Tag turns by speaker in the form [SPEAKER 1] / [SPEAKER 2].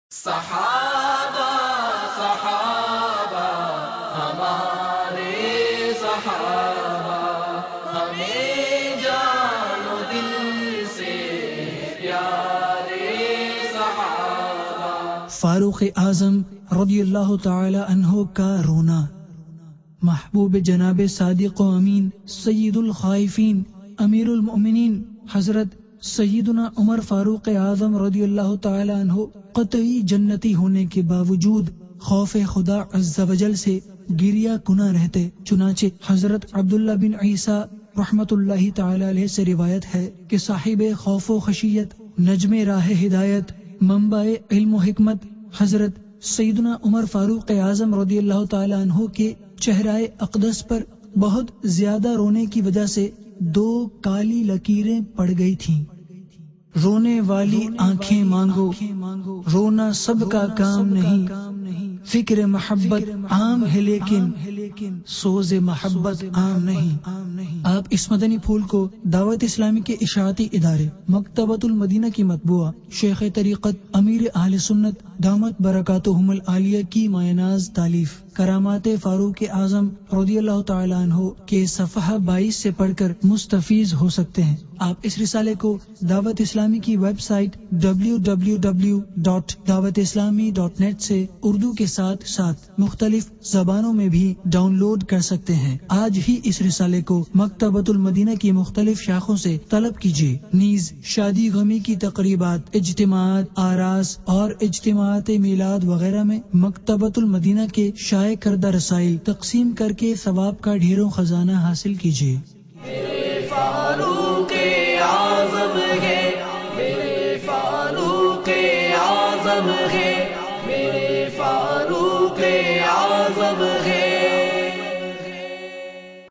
[SPEAKER 1] صحابہ صحابہ ہمارے صحابہ ہمیں جان و دل سے پیارے صحابہ.
[SPEAKER 2] فاروق اعظم رضی اللہ تعالی عنہ کا رونا. محبوب جناب صادق و امین سید الخائفین امیر المؤمنین حضرت سیدنا عمر فاروق اعظم رضی اللہ تعالی عنہ قطعی جنتی ہونے کے باوجود خوف خدا عز و جل سے گریہ کنا رہتے. چنانچہ حضرت عبداللہ بن عیسیٰ رحمت اللہ تعالی علیہ سے روایت ہے کہ صاحب خوف و خشیت، نجم راہ ہدایت، منبع علم و حکمت حضرت سیدنا عمر فاروق اعظم رضی اللہ تعالی عنہ کے چہرہ اقدس پر بہت زیادہ رونے کی وجہ سے 2 کالی لکیریں پڑ گئی تھیں. رونے والی آنکھیں مانگو، رونا سب کا کام نہیں. فکر محبت عام ہے لیکن سوز محبت عام نہیں. آپ اس مدنی پھول کو دعوت اسلامی کے اشاعتی ادارے مکتبۃ المدینہ کی مطبوعہ شیخ طریقت امیر اہل سنت دامت برکاتہم العالیہ کی مایناز تالیف کرامات فاروق اعظم رضی اللہ تعالی عنہ کے صفحہ 22 سے پڑھ کر مستفیض ہو سکتے ہیں. آپ اس رسالے کو دعوت اسلامی کی ویب سائٹ www.dawatislami.net سے اردو کے ساتھ مختلف زبانوں میں بھی ڈاؤن لوڈ کر سکتے ہیں. آج ہی اس رسالے کو مکتبۃ المدینہ کی مختلف شاخوں سے طلب کیجیے. نیز شادی غمی کی تقریبات، اجتماعات، آراس اور اجتماعات میلاد وغیرہ میں مکتبۃ المدینہ کے شائع کردہ رسائل تقسیم کر کے ثواب کا ڈھیروں خزانہ حاصل کیجیے.
[SPEAKER 1] فاروق اعظم ہے، میرے فاروق اعظم ہے.